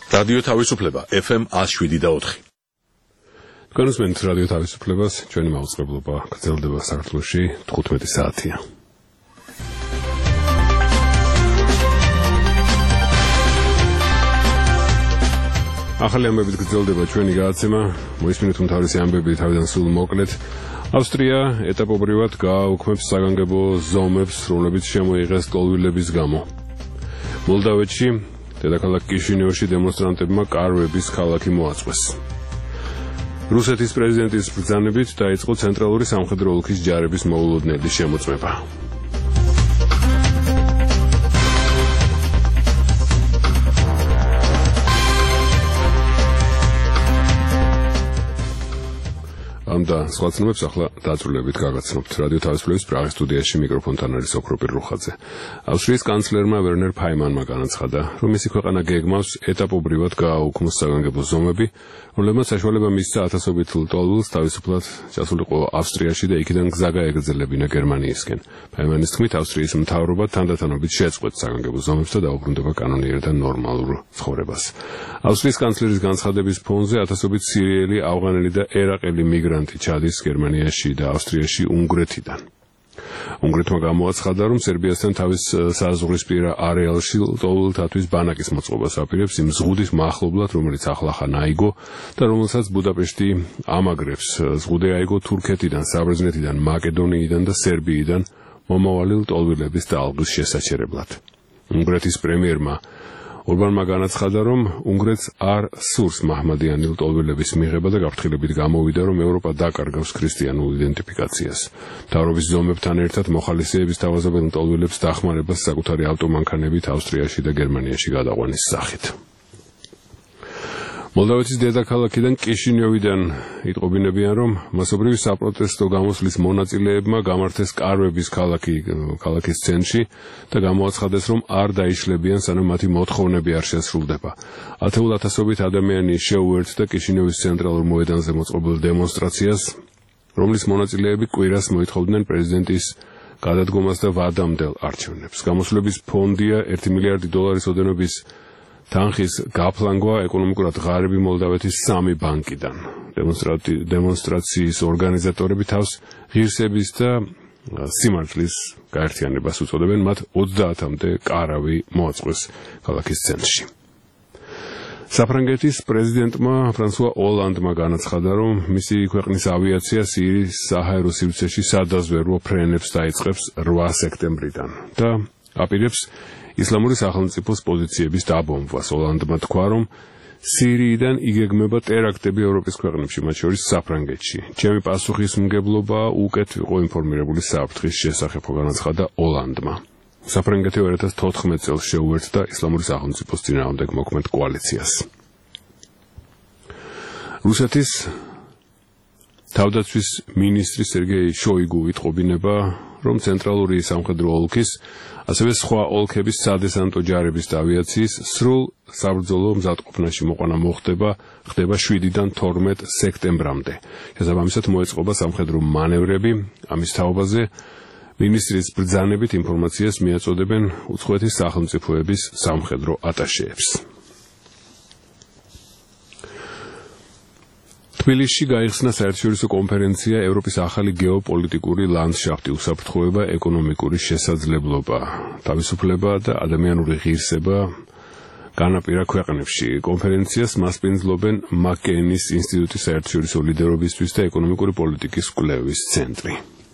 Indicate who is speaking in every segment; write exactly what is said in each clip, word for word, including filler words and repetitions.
Speaker 1: რადიო თავისუფლება ეფ ემ one oh seven და four.
Speaker 2: განსმენთ რადიო თავისუფლებას, ჩვენი მაუწყებლობა გრძელდება საქართველოში თხუთმეტი საათია. ახალი ამბებით გრძელდება ჩვენი გადაცემა, მოისმინეთ უმთავრესი ამბები თავიდან სულ მოკლედ. ავსტრია ეტაპობრივად გააუქმებს საგანგებო ზომებს, რომლებიც შემოიღეს ტოლვილების გამო. მოლდავეთში დედაქალაქ კიშინიოვში დემონსტრანტებმა კარვების ქალაქი მოაწყვეს. რუსეთის პრეზიდენტის ბრძანებით დაიწყო ცენტრალური სამხედრო ოლქის ჯარების მოულოდნელი შემოწმება. ამ და სხვა ცნობებს ახლა დაწვრილებით გაგაცნობთ. რადიო თავისუფლების პრაღის სტუდიაში მიკროფონთან არის ოქროპირ რუხაძე. ავსტრიის კანცლერმა ვერნერ ფაიმანმა განაცხადა, რომ მისი ქვეყანა გეგმავს ეტაპობრივად გააუქმოს საგანგებო ზომები, რომლებმაც საშუალება მისცა ათასობით ლტოლვილს თავისუფლად ჩასულიყო ავსტრიაში და იქიდან გზა გაეგრძელებინა გერმანიისკენ. ფაიმანის თქმით, ავსტრიის მთავრობა თანდათანობით შეწყვეტს საგანგებო ზომებს და დაუბრუნდება კანონიერ და ნორმალურ ცხოვრებას. ავსტრიის კანცლერის განცხადების ფონზე ათასობით სირიელი, ავღანელი და ერაყელი მიგრანტი ჩადის გერმანიაში და ავსტრიაში უნგრეთიდან. უნგრეთმა გამოაცხადა, რომ სერბიასთან თავის საზღვრისპირა არეალში ლტოლვილთათვის ბანაკის მოწყობას აპირებს იმ ზღუდის მახლობლად, რომელიც ახლახან აიგო და რომელსაც ბუდაპეშტი ამაგრებს. ზღუდე აიგო თურქეთიდან, საბერძნეთიდან, მაკედონიიდან და სერბიიდან მომავალი ლტოლვილების დალღვის შესაჩერებლად. უნგრეთის პრემიერმა ორბანმა განაცხადა, რომ უნგრეთს არ სურს მაჰმადიანი ლტოლვილების მიღება და გაფრთხილებით გამოვიდა, რომ ევროპა დაკარგავს ქრისტიანულ იდენტიფიკაციას. მთავრობის ზომებთან ერთად მოხალისეების თავაზობენ ლტოლვილებს დახმარებას საკუთარი ავტომანქანებით ავსტრიაში და გერმანიაში გადაყვანის სახით. მოლდავეთის დედაქალაქიდან კიშინიოვიდან იტყობინებიან, რომ მასობრივი საპროტესტო გამოსვლის მონაწილეებმა გამართეს კარვების ქალაქი ქალაქის ცენტრში და გამოაცხადეს, რომ არ დაიშლებიან, სანამ მათი მოთხოვნები არ შესრულდება. ათეულ ათასობით ადამიანი შეუერთდა კიშინიოვის ცენტრალურ მოედანზე მოწყობილ დემონსტრაციას, რომლის მონაწილეები კვირას მოითხოვდნენ პრეზიდენტის გადადგომას და ვადამდელ არჩევნებს. გამოსვლების ფონდია ერთი მილიარდი დოლარის ოდენობის თანხის გაფლანგვა ეკონომიკურად ღარიბი მოლდავეთის სამი ბანკიდან. დემონსტრაციის ორგანიზატორები თავს ღირსების და სიმართლის გაერთიანებას უწოდებენ, მათ ოცდაათამდე კარავი მოაწყვეს ქალაქის ცენტრში. საფრანგეთის პრეზიდენტმა ფრანსუა ოლანდმა განაცხადა, რომ მისი ქვეყნის ავიაცია სირიის საჰაერო სივრცეში სადაზვერვო ფრენებს დაიწყებს რვა სექტემბრიდან და აპირებს ისლამური სახელმწიფოს პოზიციების დაბომბვას. ოლანდმა თქვა, რომ სირიიდან იგეგმება ტერაქტები ევროპის ქვეყნებში, მათ შორის საფრანგეთში. ჩემი პასუხისმგებლობა უკეთ იყო ინფორმირებული საფრთხის შესახებ, განაცხადა ოლანდმა. საფრანგეთი two thousand fourteen წელს შეუერთდა ისლამური სახელმწიფოს წინააღმდეგ მოქმედ კოალიციას. რუსეთის თავდაცვის მინისტრი სერგეი შოიგუ იტყობინება, რომ ცენტრალური სამხედრო ოლქის ასევე სხვა ოლქების სადესანტო ჯარების და ავიაციის სრულ საბრძოლო მზადყოფნაში მოყვანა მოხდება ხდება შვიდიდან თორმეტ სექტემბრამდე. შესაბამისად მოეწყობა სამხედრო მანევრები. ამის თაობაზე მინისტრის ბრძანებით ინფორმაციას მიაწოდებენ უცხოეთის სახელმწიფოების სამხედრო ატაშეებს. თბილისში გაიხსნა საერთაშორისო კონფერენცია ევროპის ახალი გეოპოლიტიკური ლანდშაფტი, უსაფრთხოება, ეკონომიკური შესაძლებლობა, თავისუფლება და ადამიანური ღირსება განაპირა ქვეყნებში. კონფერენციას მასპინძლობენ მაკეინის ინსტიტუტის საერთაშორისო ლიდერობისთვის და ეკონომიკური პოლიტიკის კვლევის ცენტრი.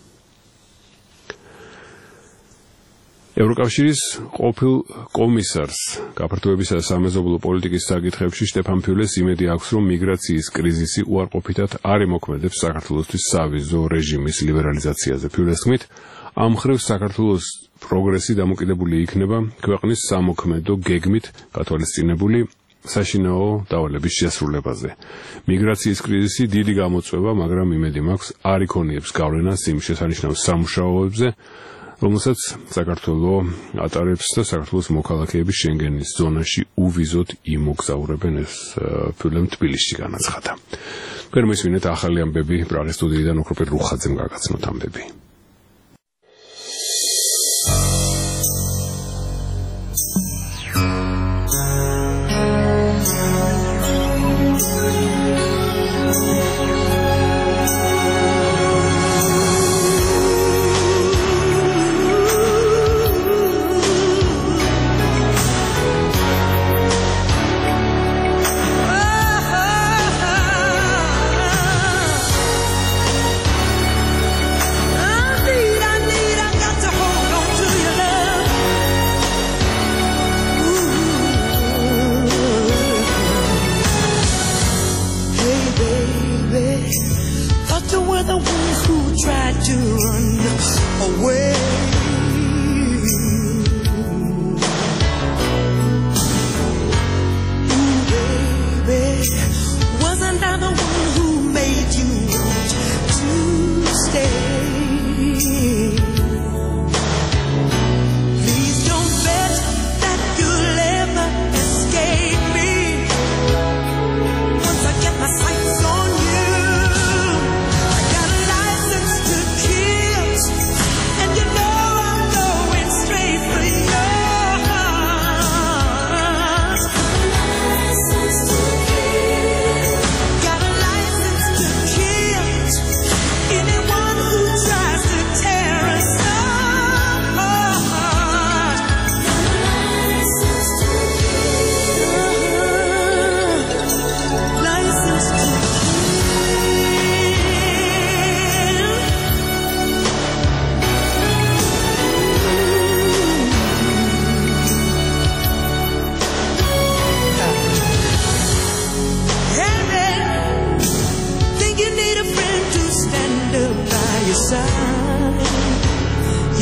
Speaker 2: ევროკავშირის ყოფილ კომისარს გაფართოებისა და სამეზობლო პოლიტიკის საკითხებში შტეფან ფიულეს იმედი აქვს, რომ მიგრაციის კრიზისი უარყოფითად არ იმოქმედებს საქართველოსთვის სავიზო რეჟიმის ლიბერალიზაციაზე. ფიულეს თქმით, ამ მხრივ საქართველოს პროგრესი დამოკიდებული იქნება ქვეყნის სამოქმედო გეგმით გათვალისწინებული საშინაო დავალების შესრულებაზე. მიგრაციის კრიზისი დიდი გამოწვევა, მაგრამ იმედი მაქვს არ იქონიებს გავლენას იმ შესანიშნავ სამუშაოებზე, რომელსაც საქართველოს ატარებს და საქართველოს მოქალაქეები შენგენის ზონაში უვიზოდ იმოგზაურებენ, ეს ფიულემ თბილისში განაცხადა. თქვენ მოისმინეთ ახალი ამბები პრაღის სტუდიიდან ოქროპირ რუხაძემ გაგაცნოთ ამბები.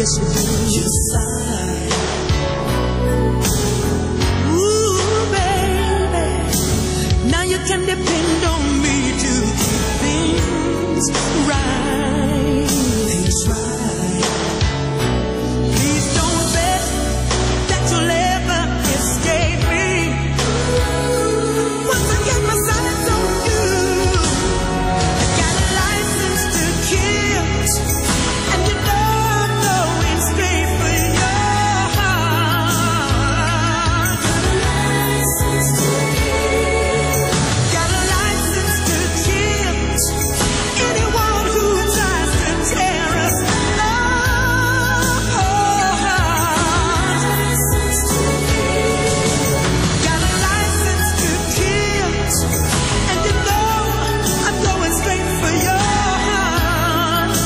Speaker 3: yes you do. Yes, I. Ooh, baby, now you can depend on me to keep things right. Things right. Please don't bet that you'll ever escape me. Once I get my sights on you, I got a license to kill, and you know I'm going straight for your heart. Got a license to kill, got a license to kill anyone who tries to tear us apart. Got a license to kill, and you know I'm going straight for your heart.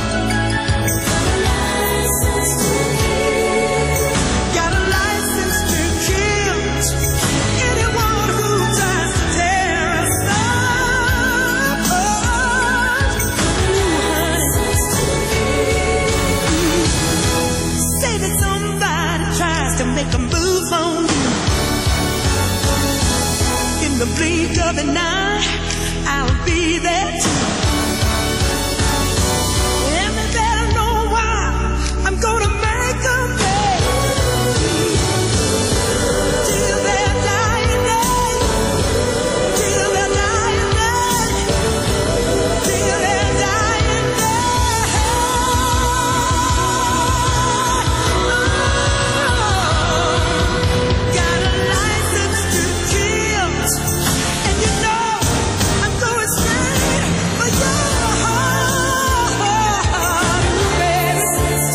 Speaker 3: Got a license to kill anyone who tries to tear us apart. Say that somebody tries to make a move on you. In the blink of an eye, I'll be there too. And they better know why I'm gonna make them pay. Till their dying day, till their dying day, till their dying day. Got a license to kill, and you know I'm going straight for your heart, baby.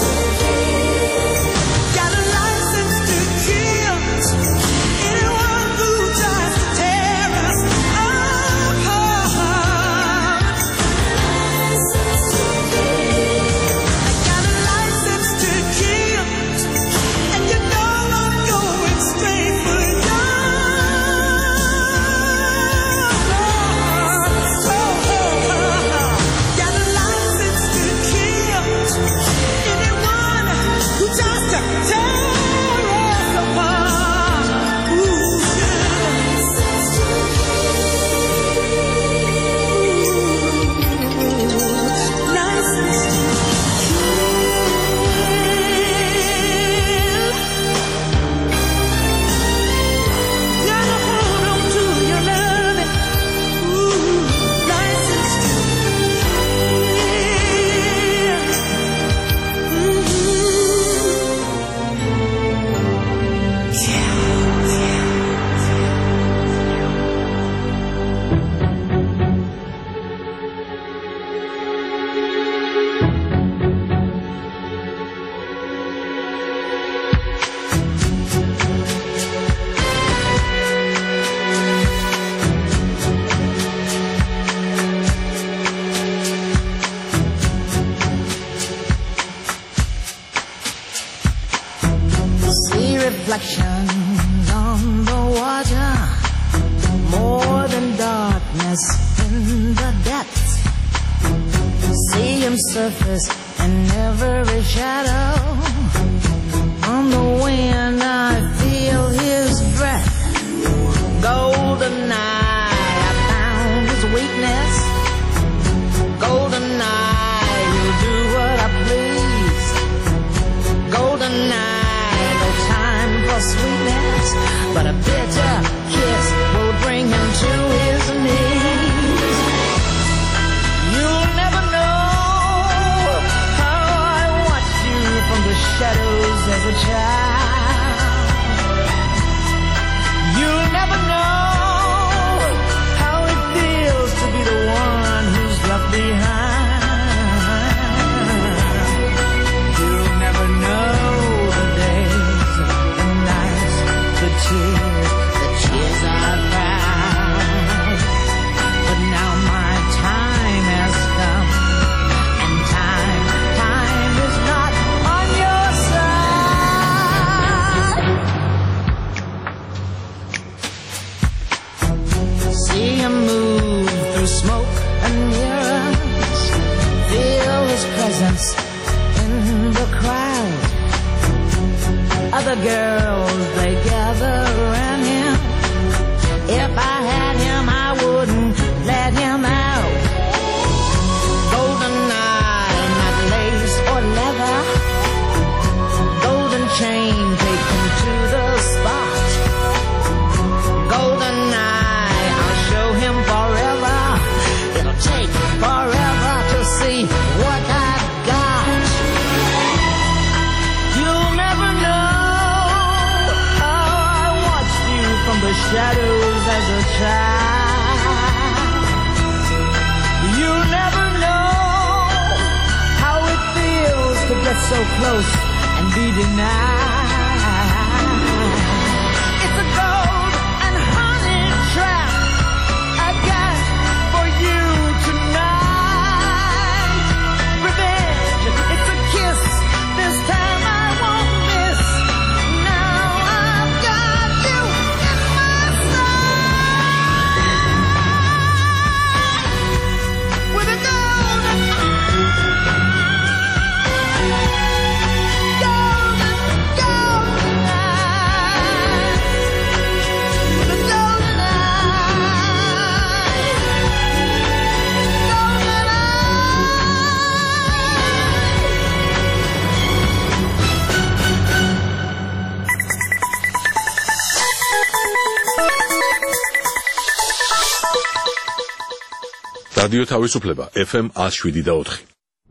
Speaker 3: Got a license to kill anyone who tries to tear us apart. Got a license to kill, and you know I'm going straight for your heart. Got a license to kill anyone who tries to tear us apart. Ooh, license to kill. Gotta hold on to your loving. Ooh, license to
Speaker 4: See reflections on the water, more than darkness in the depths. See him surface in every shadow. On the wind I feel his breath. Golden eye, I found his weakness. Golden eye, he'll do what I please. Golden eye, no time for sweetness, but a bitter kiss will bring him to his knees. You'll never know how I watched you from the shadows as a child. You'll never know how it feels to be the one who's left behind. You'll never know the days, the nights, the tears, the tears I've cried. But now my time has come, and time, time is not on your side. other girls, they gather around him. If I had him, I wouldn't let him out. Golden eye, not lace or leather. Golden chain, take him to the spot. Golden eye, I'll show him forever. It'll take forever to see what I've got. You'll never know how I watched you from the shadows as a child. You'll never know how it feels to get so close and be denied. It's a gold and honey trap I got for you tonight. Revenge, it's a kiss. This time I won't miss. Now I've got you in my sight. With a golden
Speaker 1: რადიო თავისუფლება F M one oh seven და four.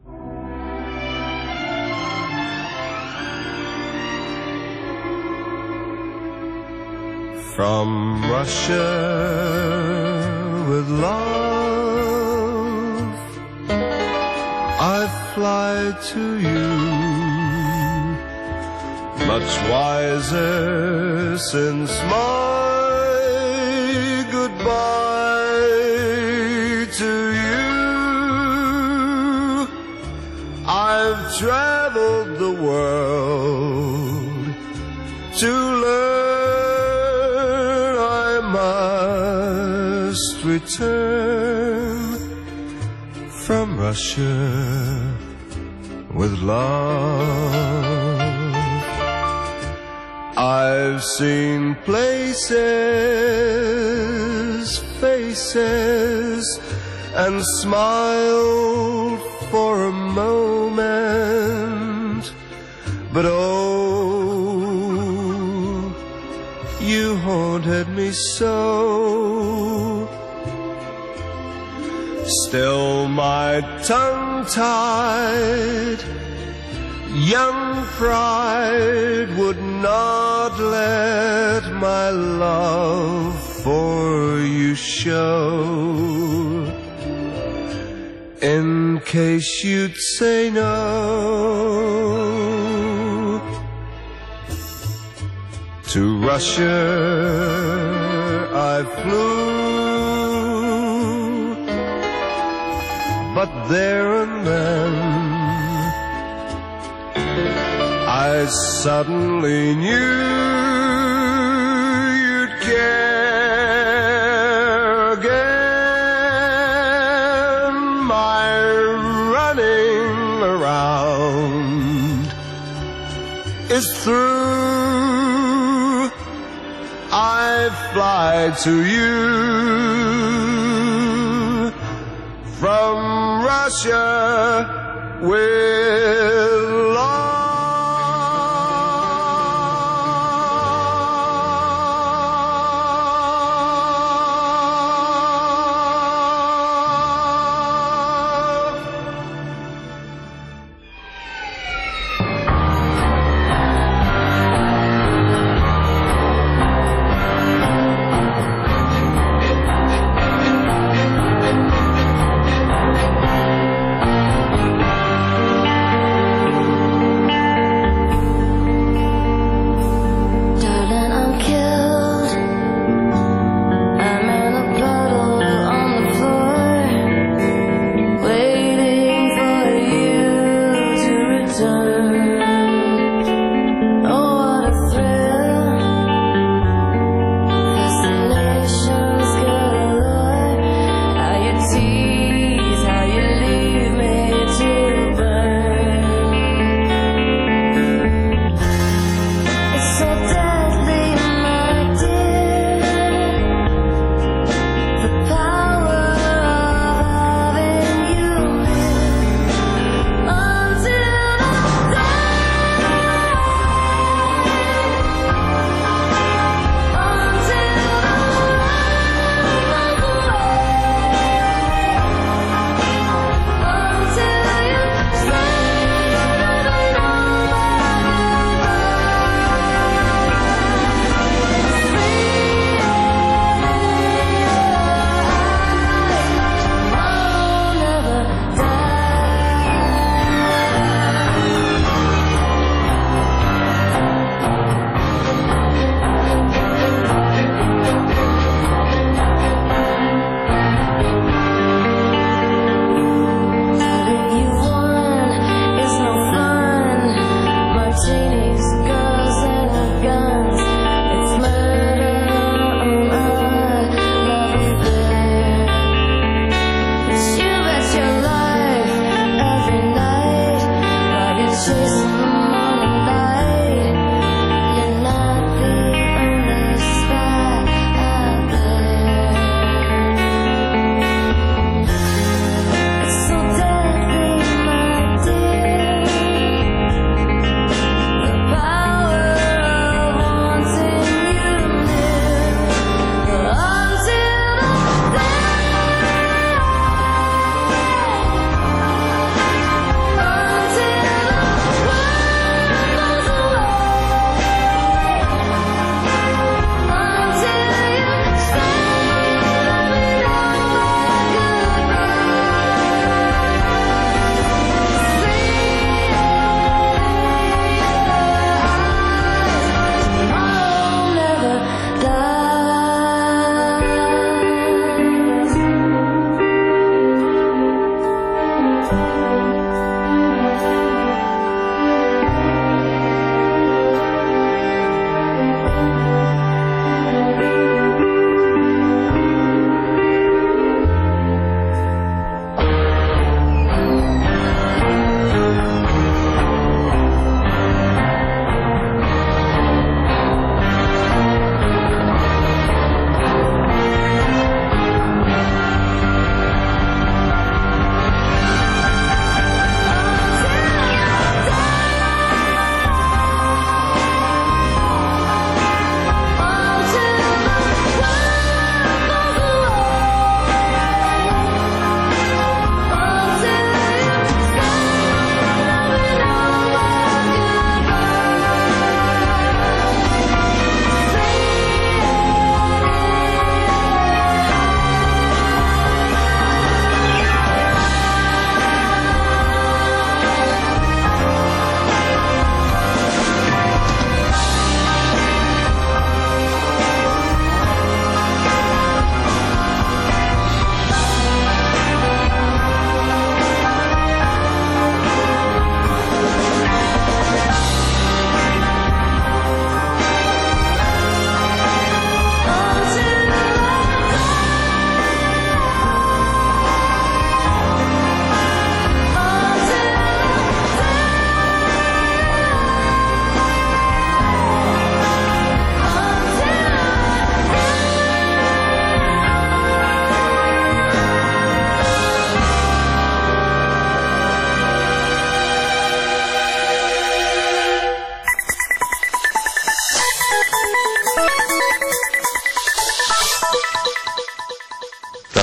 Speaker 5: From Russia with love, I fly to you, much wiser since my goodbye to you. I've traveled the world to learn I must return from Russia with love. I've seen places, faces, and smiled for a moment, but oh, you haunted me so. Still my tongue-tied young pride would not let my love for you show, in case you'd say no. To Russia I flew, but there and then I suddenly knew you'd care again. My running around is through. I fly to you from Russia with love.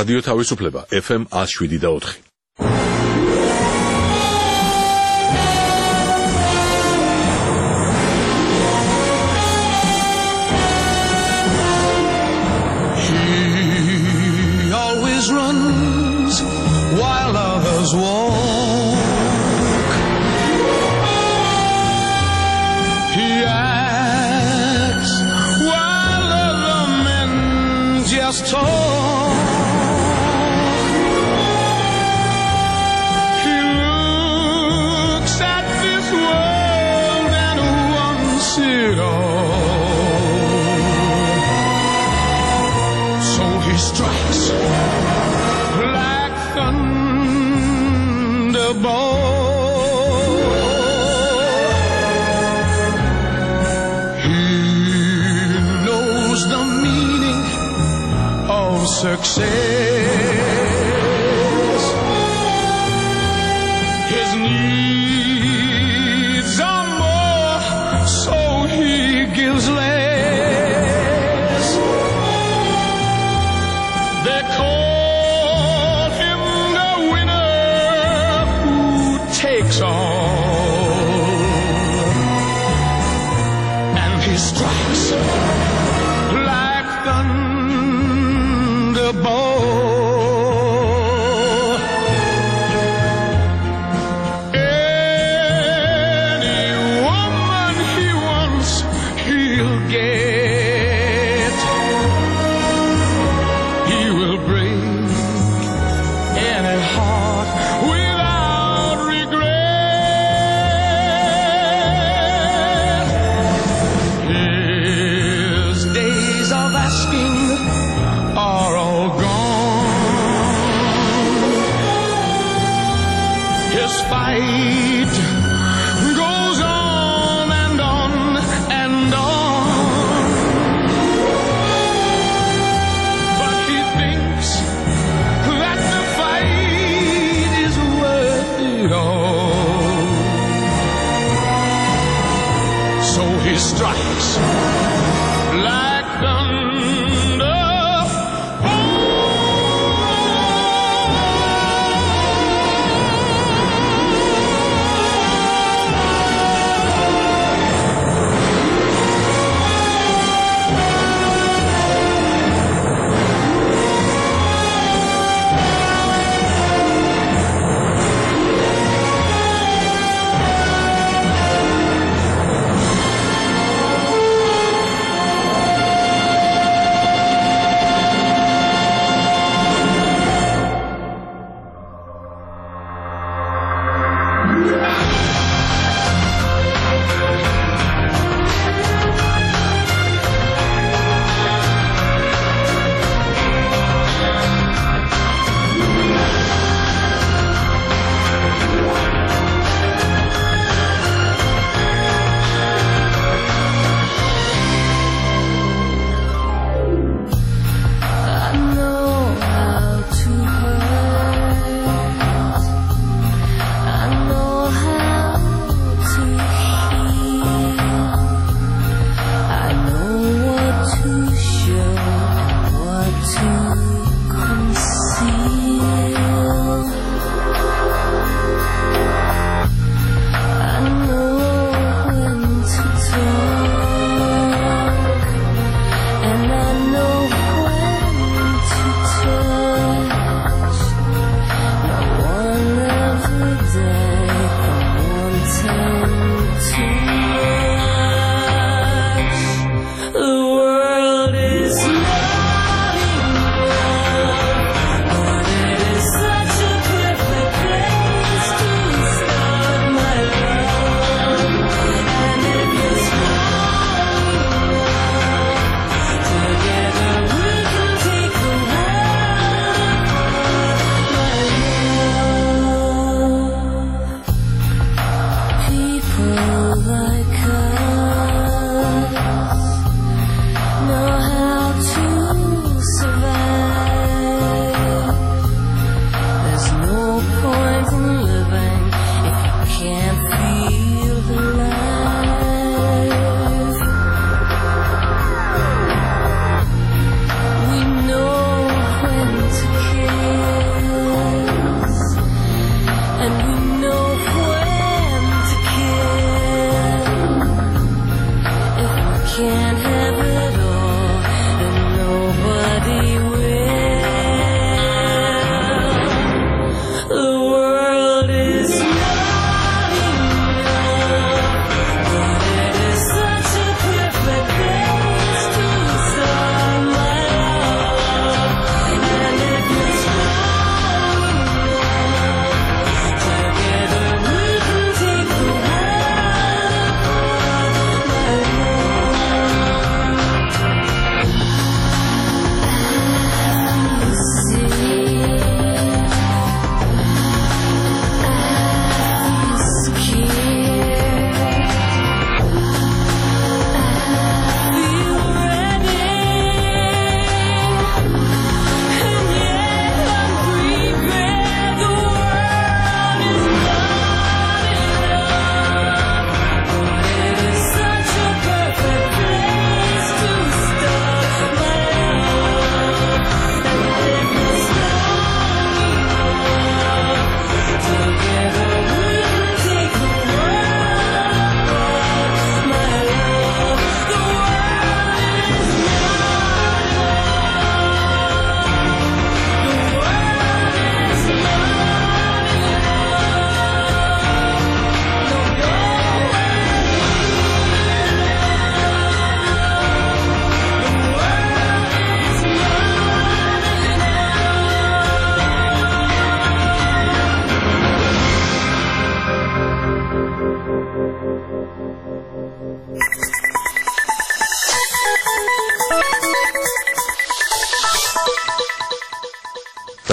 Speaker 1: რადიო თავისუფლება ეფ ემ one oh seven და four.
Speaker 6: He always runs while others walk. He acts while other men just talk. He looks at this world and wants it all. So he strikes like thunderbolt. He knows the meaning of success. His needs are more, so he gives less. They call him the winner who takes all, and he strikes like thunderbolt. Any woman he wants, he'll get. He will break any heart without regret. His days of asking are all gone. His fight goes on and on and on. But he thinks that the fight is worth it all. So he strikes like thunder.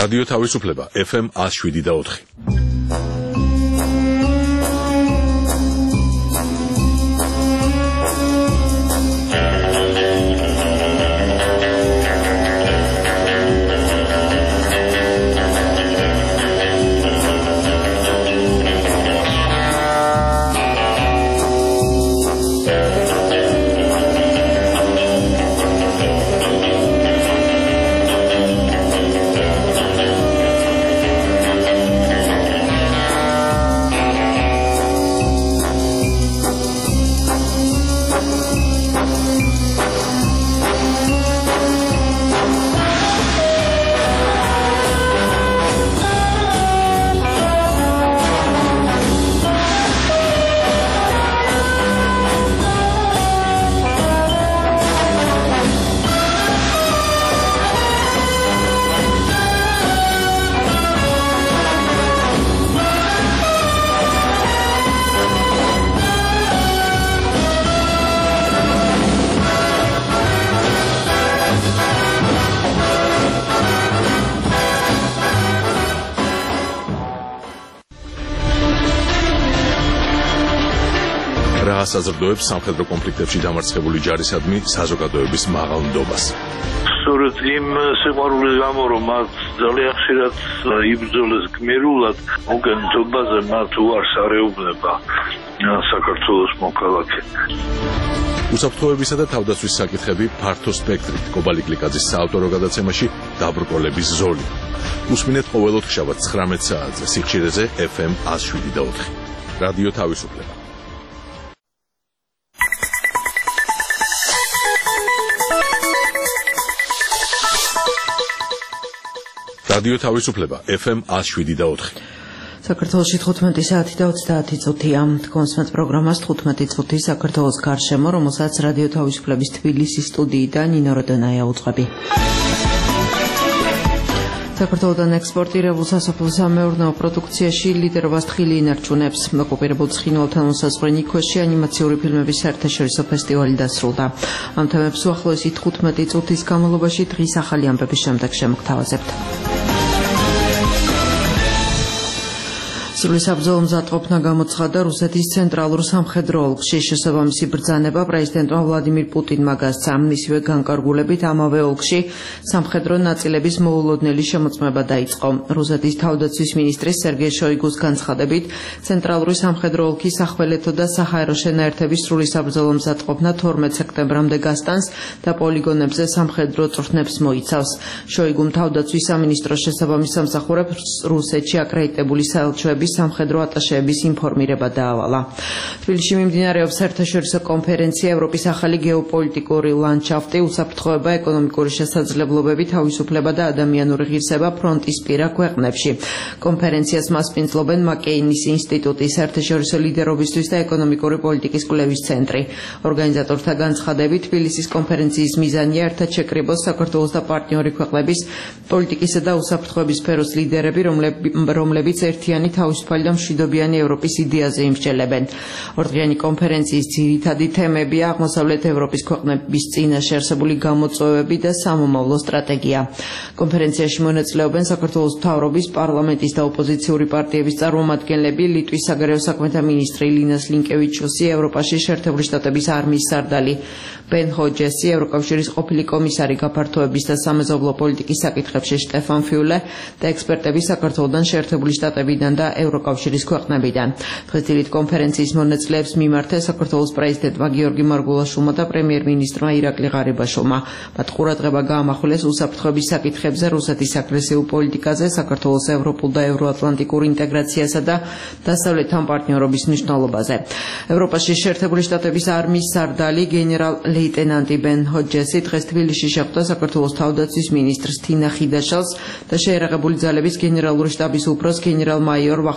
Speaker 1: რადიო თავისუფლება ეფ ემ one oh seven და four. საზრდოებს სამხედრო კონფლიქტებში დამარცხებული ჯარისადმი საზოგადოების მაღალ ნდობას.
Speaker 7: სწორედ იმ სიყვარულის გამო, რომ მათ ძალიან ხშირად იბრძოლეს გმირულად, მოგენთობაზე მათ უარს არეუბნება საქართველოს მოქალაქე.
Speaker 1: უსაფრთხოებისა და თავდაცვის საკითხები ფართო სპექტრით კობალიკ ლიკაძის საავტორო გადაცემაში დაბრკოლების ზოლი. უსმინეთ ყოველ ოთხშაბათს ცხრამეტ საათზე სიხშირეზე ეფ ემ one oh seven და four. რადიო თავისუფლება. რადიო თავისუფლება ეფ ემ one oh seven და four.
Speaker 8: საქართველოში თხუთმეტი საათი და ოცდაათი წუთია. თქვენს პროგრამას თხუთმეტი წუთი საქართველოს გარშემო, რომელსაც რადიო თავისუფლების თბილისის სტუდიიდან ნინო როდონაია უძღვები. საქართველოდან ექსპორტირებულ სასოფლო-სამეურნეო პროდუქციაში ლიდერობას თხილი ინარჩუნებს. ოკუპირებულ ცხინვალთან უსაზღვრე ნიქვეშში ანიმაციური ფილმების საერთაშორისო ფესტივალი დასრულდა. ამ თემებს უახლოესი თხუთმეტი წუთის განმავლობაში დღის ახალი ამბების შემდეგ შემოგთავაზებთ. სრული საბრძოლო მზადყოფნა გამოცხადდა რუსეთის ცენტრალურ სამხედრო ოლქში. შესაბამისი ბრძანება პრეზიდენტმა ვლადიმირ პუტინმა გასცა. მისივე განკარგულებით ამავე ოლქში სამხედრო ნაწილების მოულოდნელი შემოწმება დაიწყო. რუსეთის თავდაცვის მინისტრის სერგეი შოიგუს განცხადებით, ცენტრალური სამხედრო ოლქის სახველეთო და საჰაერო შენაერთების სრული საბრძოლო მზადყოფნა თორმეტ სექტემბრამდე გასტანს და პოლიგონებზე სამხედრო წვრთნებს მოიცავს. შოიგუმ თავდაცვის სამინისტროს შესაბამის სამსახურებს რუსეთში აკრედიტებული საელჩოების სამხედრო ატაშეების ინფორმირება დაავალა. თბილისში მიმდინარეობს საერთაშორისო კონფერენცია ევროპის ახალი გეოპოლიტიკური ლანდშაფტი, უსაფრთხოება, ეკონომიკური შესაძლებლობები, თავისუფლება და ადამიანური ღირსება ფრონტისპირა ქვეყნებში. კონფერენციას მასპინძლობენ მაკეინის ინსტიტუტის, საერთაშორისო ლიდერობისთვის და ეკონომიკური პოლიტიკის კვლევის ცენტრი. ორგანიზატორთა განცხადებით, თბილისის კონფერენციის მიზანია ერთად შეკრიბოს საქართველოს და პარტნიორი ქვეყნების პოლიტიკისა და უსაფრთხოების სფეროს ლიდერები, რომლებიც ერთიანი თავისუფლება და მშვიდობიანი ევროპის იდეაზე იმსჯელებენ. ორდღიანი კონფერენციის ძირითადი თემებია აღმოსავლეთ ევროპის ქვეყნების წინაშე არსებული გამოწვევები და სამომავლო სტრატეგია. კონფერენციაში მონაწილეობენ საქართველოს მთავრობის, პარლამენტის და ოპოზიციური პარტიების წარმომადგენლები, ლიტვის საგარეო საქმეთა მინისტრი ლინას ლინკევიჩუსი, ევროპაში შეერთებული შტატების არმიის სარდალი ბენ ჰოჯესი, ევროკავშირის ყოფილი კომისარი გაფართოების და სამეზობლო პოლიტიკის საკითხებში შტეფან ფიულე და ექსპერტები საქართველოდან, შეერთებული შტატებიდან და ევროკავშირის ქვეყნებიდან. დღესდღეობით კონფერენციის მონაწილეებს მიმართეს საქართველოს პრეზიდენტმა გიორგი მარგულაშვილმა და პრემიერ-მინისტრმა ირაკლი ღარიბაშვილმა. მათ ყურადღება გაამახვილეს უსაფრთხოების საკითხებზე, რუსეთის აგრესიულ პოლიტიკაზე, საქართველოს ევროპულ და ევროატლანტიკურ ინტეგრაციასა და დასავლეთთან პარტნიორობის მნიშვნელობაზე. ევროპაში შეერთებული შტატების არმიის სარდალი გენერალ-ლეიტენანტი ბენ ჰოჯესი დღეს თბილისში შეხვდა საქართველოს თავდაცვის მინისტრს თინა ხიდაშელს და შეიარაღებული ძალების გენერალური შტაბის უფროსს გენერალ-მაიორ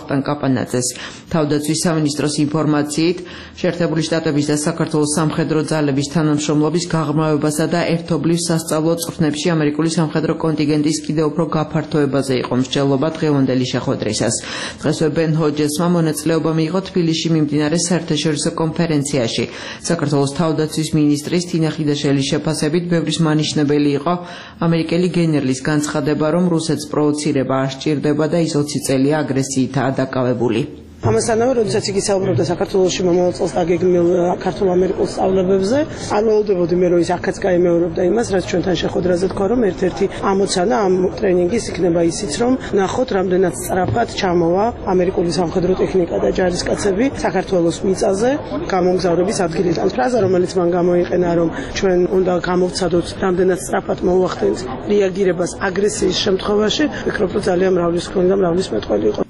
Speaker 8: ვახტანგ კაპანაძეს. თავდაცვის სამინისტროს ინფორმაციით, შეერთებული შტატების და საქართველოს სამხედრო ძალების თანამშრომლობის გაღრმავებასა და ერთობლივ სასწავლო წვრთნებში ამერიკული სამხედრო კონტინგენტის კიდევ უფრო გაფართოებაზე იყო მსჯელობა დღევანდელი შეხვედრისას. დღესვე ბენ ჰოჯესმა მონაწილეობა მიიღო თბილისში მიმდინარე საერთაშორისო კონფერენციაში. საქართველოს თავდაცვის მინისტრის თინა ხიდაშელის შეფასებით ბევრის მანიშნებელი იყო ამერიკელი გენერლის განცხადება, რომ რუსეთს პროვოცირება არ სჭირდება და ის ოცი წელია აგრესიითაა დაკავებული.
Speaker 6: ამასთანავე, როდესაც იგი საუბრობდა საქართველოში მომავალ წელს დაგეგმილ ქართულ-ამერიკულ სწავლებებზე, არ ველოდებოდი მე, რომ ის აქაც გაიმეორებდა იმას, რაც ჩვენთან შეხვედრაზე თქვა, რომ ერთ-ერთი ამოცანა ამ ტრენინგის იქნება ისიც, რომ ნახოთ, რამდენად სწრაფად ჩამოვა ამერიკული სამხედრო ტექნიკა და ჯარისკაცები საქართველოს მიწაზე გამომგზავრების ადგილიდან. ფრაზა, რომელიც მან გამოიყენა, რომ ჩვენ უნდა გამოვცადოთ, რამდენად სწრაფად მოვახდენთ რეაგირებას აგრესიის შემთხვევაში, ვფიქრობ, რომ ძალიან მრავლის მქონე და მრავლის მეტყველი იყო.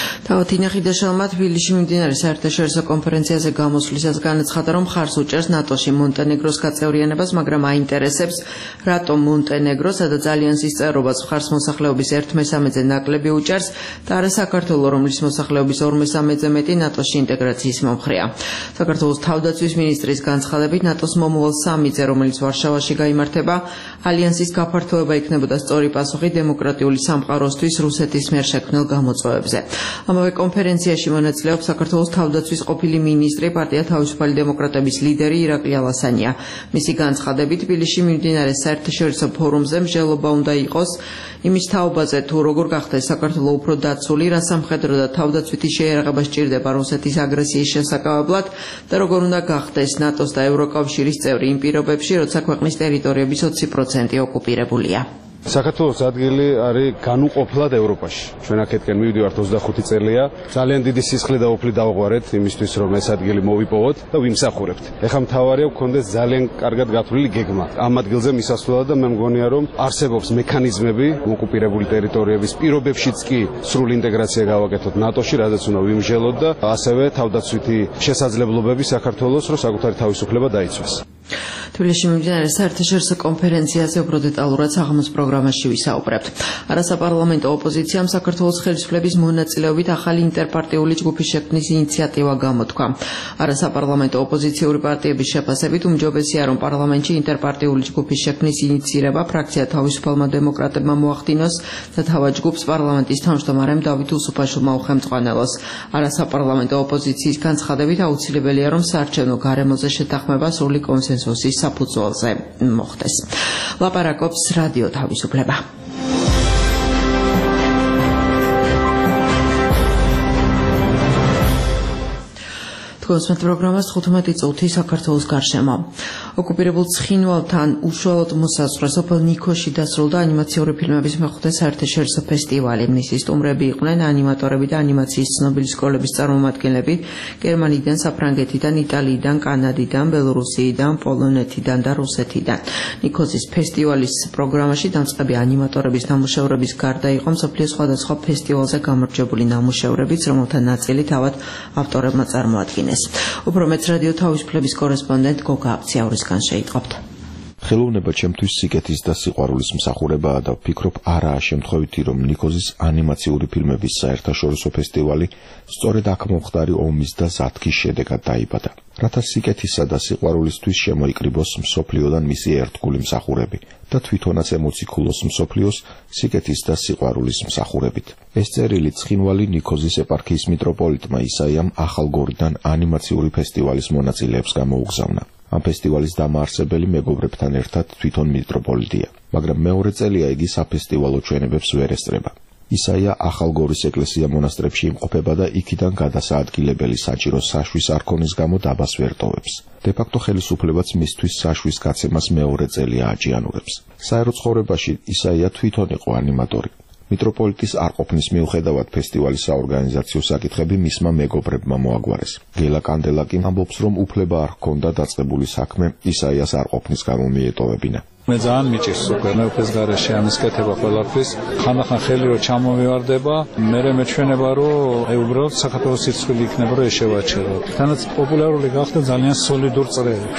Speaker 8: თინა ხიდაშელმა თბილისში მიმდინარე საერთაშორისო კონფერენციაზე გამოსვლისას განაცხადა, რომ მხარს უჭერს ნატოში მონტენეგროს გაწევრიანებას, მაგრამ აინტერესებს, რატომ მონტენეგრო, სადაც ალიანსის წევრობას მხარს მოსახლეობის ერთ მესამედზე ნაკლები უჭერს და არა საქართველო, რომლის მოსახლეობის ორ მესამედზე მეტი ნატოში ინტეგრაციის მომხრეა. საქართველოს თავდაცვის მინისტრის განცხადებით, ნატოს მომავალ სამიტზე, რომელიც ვარშავაში გაიმართება, ალიანსის გაფართოება იქნებოდა სწორი პასუხი დემოკრატიული სამყაროსთვის რუსეთის მიერ შექმნილ გამოწვევებზე. ამავე კონფერენციაში მონაწილეობს საქართველოს თავდაცვის ყოფილი მინისტრი, პარტია თავისუფალი დემოკრატების ლიდერი ირაკლი ალასანია. მისი განცხადებით, თბილისში მიმდინარე საერთაშორისო ფორუმზე მსჯელობა უნდა იყოს იმის თაობაზე, თუ როგორ გახდეს საქართველო უფრო დაცული, რა სამხედრო და თავდაცვითი შეიარაღება სჭირდება რუსეთის აგრესიის შესაკავებლად და როგორ უნდა გახდეს ნატოს და ევროკავშირის წევრი იმ პირობებში, როცა ქვეყნის ტერიტორიების ოცი პროცენტი ოკუპირებულია.
Speaker 2: საქართველოს ადგილი არის განუყოფლად ევროპაში. ჩვენ აქეთკენ მივდივართ ოცდახუთი წელია. ძალიან დიდი სისხლი და უფლი დავღვარეთ იმისთვის, რომ ეს ადგილი მოვიპოვოთ და ვიმსახურებთ. ეხლა მთავარია გქონდეს ძალიან კარგად გათვლილი გეგმა. ამ ადგილზე მისასვლელად და მე მგონია, რომ არსებობს მექანიზმები ოკუპირებული ტერიტორიების პირობებშიც კი სრული ინტეგრაცია გავაკეთოთ ნატოში, რადგან უნდა ვიმსჯელოთ და ასევე თავდაცვითი შესაძლებლობები საქართველოს, რომ საკუთარი თავისუფლება დაიცვას.
Speaker 8: თბილისში მიმდინარე საერთაშორისო კონფერენციაზე უფრო დეტალურად საღამოს პროგრამაში ვისაუბრებთ. არასაპარლამენტო ოპოზიციამ საქართველოს ხელისუფლების მონაწილეობით ახალი ინტერპარტიული ჯგუფის შექმნის ინიციატივა გამოთქვა. არასაპარლამენტო ოპოზიციური პარტიების შეფასებით უმჯობესია, რომ პარლამენტში ინტერპარტიული ჯგუფის შექმნის ინიცირება ფრაქცია თავისუფალმა დემოკრატებმა მოახდინოს და თავად ჯგუფს პარლამენტის თავმჯდომარემ დავით უსუფაშვილმა უხელმძღვანელოს. არასაპარლამენტო ოპოზიციის განცხადებით აუცილებელია, რომ საარჩევნო გარემოზე შეთანხმება სრული კონსენსუსის საფუძველზე მოხდეს. ლაპარაკობს რადიო თავისუფლება. კონსმეთ პროგრამას თხუთმეტი წუთი საქართველოს გარშემო. ოკუპირებულ ცხინვალთან უშუალოდ მოსაზღვრე სოფელ ნიქოში დასრულდა ანიმაციური ფილმების მეხუთე საერთაშორისო ფესტივალი. მისი სტუმრები იყვნენ ანიმატორები და ანიმაციის ცნობილი სკოლების წარმომადგენლები გერმანიდან, საფრანგეთიდან, იტალიიდან, კანადიდან, ბელორუსიიდან, პოლონეთიდან და რუსეთიდან. ნიქოზის ფესტივალის პროგრამაში დამწყები ანიმატორების ნამუშევრების გარდა იყო მსოფლიოს სხვადასხვა ფესტივალზე გამარჯვებული ნამუშევრებიც, რომელთა ნაწილი თავად ავტორებმა წარმოადგინეს. უფრო მეც რადიო თავისუფლების კორესპონდენტ გოგა აფციაურისგან შეიტყობთ.
Speaker 9: ხელოვნება ჩემთვის სიკეთის და სიყვარულის მსახურებაა და ვფიქრობ, არაა შემთხვევითი, რომ ნიქოზის ანიმაციური ფილმების საერთაშორისო ფესტივალი სწორედ აქ მომხდარი ომის და ზათქის შედეგად დაიბადა. რათა სიკეთისა და სიყვარულისთვის შემოიკრიბოს მსოფლიოდან მისი ერთგული მსახურები და თვითონაც ემოციკულოს მსოფლიოს სიკეთის და სიყვარულის მსახურებით. ეს წერილი ცხინვალი ნიქოზის ეპარქიის მიტროპოლიტმა ისაიამ ახალგორიდან ანიმაციური ფესტივალის მონაწილეებს გამოუგზავნა. ამ ფესტივალის დამაარსებელი მეგობრებთან ერთად თვითონ მიტროპოლიტია, მაგრამ მეორე წელია იგი საფესტივალო ჩვენებებს ვერ ესწრება. ისაია ახალგორის ეკლესია მონასტრებში იმყოფება და იქიდან გადასაადგილებელი საჭირო საშვის არქონის გამო დაბას ვერ ტოვებს. დე-ფაქტო ხელისუფლებაც მისთვის საშვის გაცემას მეორე წელია აჭიანურებს. საერო ცხოვრებაში ისაია თვითონ იყო ანიმატორი. მიტროპოლიტის არყოფნის მიუხედავად ფესტივალის საორგანიზაციო საკითხები მისმა მეგობრებმა მოაგვარეს. გელა კანდელა კი ამბობს, რომ უფლება არ ჰქონდა დაწყებული საქმე ისაიას არყოფნის გამო მიეტოვებინა.
Speaker 10: მე ძალიან მიჭირს უკვე მეუფეს გარეშე ამის კეთება ყველაფრის. ხანდახან ხელი რო ჩამომივარდება, მე მეჩვენება, რომ უბრალოდ საქართველოს სიცხილი იქნება, რომ ეშევაჩერო. თანაც პოპულარული გახდა ძალიან სოლიდურ წრეებში.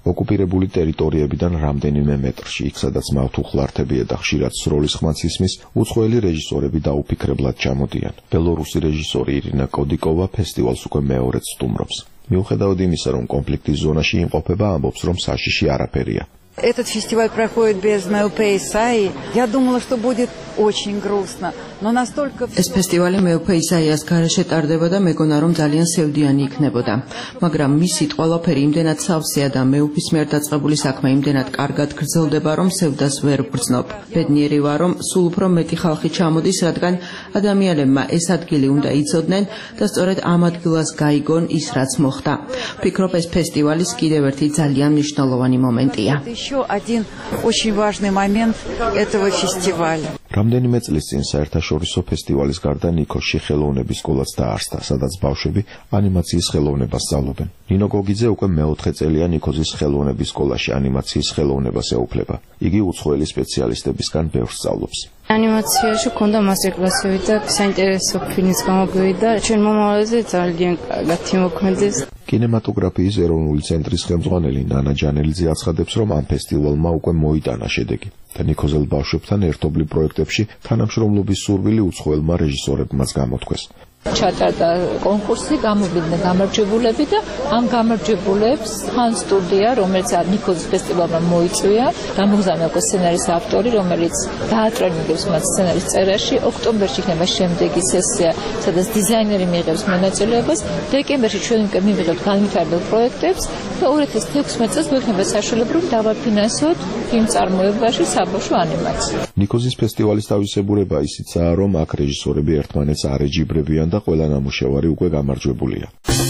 Speaker 9: ოკუპირებული ტერიტორიებიდან რამდენიმე მეტრში, იქ სადაც მავთუხლართებია და ხშირად სროლის ხმაც ისმის, უცხოელი რეჟისორები დაუფიქრებლად ჩამოდიან. ბელორუსი რეჟისორი ირინა კოდიკოვა ფესტივალს უკვე მეორედ სტუმრობს. მიუხედავად იმისა, რომ კონფლიქტის ზონაში იმყოფება, ამბობს, რომ საშიში არაფერია.
Speaker 11: Этот фестиваль проходит без მეუფე ისაი. Я думала, что будет очень грустно, но настолько
Speaker 8: ეს ფესტივალი მეუფე ისაიას გარეშე ტარდება და მეგონა რომ ძალიან სევდიანი იქნებოდა. მაგრამ მისით ყველაფერი იმდენად სავსეა და მეუფის მიერ დაწყებული საქმე იმდენად კარგად გრძელდება, რომ სევდას ვერ ვგრძნობ. ბედნიერი ვარ, რომ სულ უფრო მეტი ხალხი ჩამოდის, რადგან ადამიანებმა ეს ადგილი უნდა იცოდნენ და სწორედ ამ ადგილას გაიგონ ის, რაც მოხდა. ვფიქრობ, ეს ფესტივალის კიდევ ერთი ძალიან მნიშვნელოვანი მომენტია.
Speaker 11: еще один очень важный момент этого фестиваля.
Speaker 9: რამდენიმე წლის წინ საერთაშორისო ფესტივალის გარდა ნიკოში ხელოვნების სკოლაც დაარსდა, სადაც ბავშვები ანიმაციის ხელოვნებას სწავლობენ. ნინო გოგიძე უკვე მეოთხე წელია ნიკოზის ხელოვნების სკოლაში ანიმაციის ხელოვნებას ეუფლება. იგი უცხოელი სპეციალისტებისგან ბევრს სწავლობს.
Speaker 12: ანიმაციაში ქონდა მასტერკლასები და საინტერესო ფილმის გამოგვივიდა. ჩვენ მომავალზე ძალიან კარგად იმოქმედეს.
Speaker 9: კინემატოგრაფიის ეროვნული ცენტრის ხელმძღვანელი ნანა ჯანელიძე აცხადებს, რომ ამ ფესტივალმა უკვე მოიტანა შედეგი და ნიკოზელ ბავშვებთან ერთობლივ პროექტებში თანამშრომლობის სურვილი უცხოელმა რეჟისორებმაც გამოთქვეს.
Speaker 13: ჩატარდა კონკურსი, გამოვიდნენ გამარჯვებულები და ამ გამარჯვებულებს ხან სტუდია, რომელიც ნიკოზის ფესტივალმა მოიწვია, გამოგზავნა უკვე სცენარის ავტორი, რომელიც დაატრენინგებს მათ სცენარის წერაში. ოქტომბერში იქნება შემდეგი სესია, სადაც დიზაინერი მიიღებს მონაწილეობას. დეკემბერში ჩვენ მივიღებთ განვითარებულ პროექტებს და ორი ათას თექვსმეტ წელს გვექნება საშუალება, რომ დავაფინანსოთ ფილმ წარმოებაში საბავშვო ანიმაცია.
Speaker 9: ნიკოზის ფესტივალის თავისებურება ისიცაა, რომ აქ რეჟისორები ერთმანეთს არ ეჯიბრებიან და ყველა ნამუშევარი უკვე გამარჯვებულია.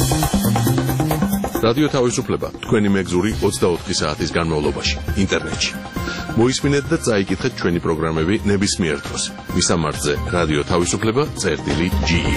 Speaker 1: რადიო თავისუფლება თქვენი მეგზური ოცდაოთხი საათის განმავლობაში ინტერნეტში. მოისმინეთ და წაიკითხეთ ჩვენი პროგრამები ნებისმიერ დროს. მისამართზე რადიო თავისუფლება წერტილი ჯი ი.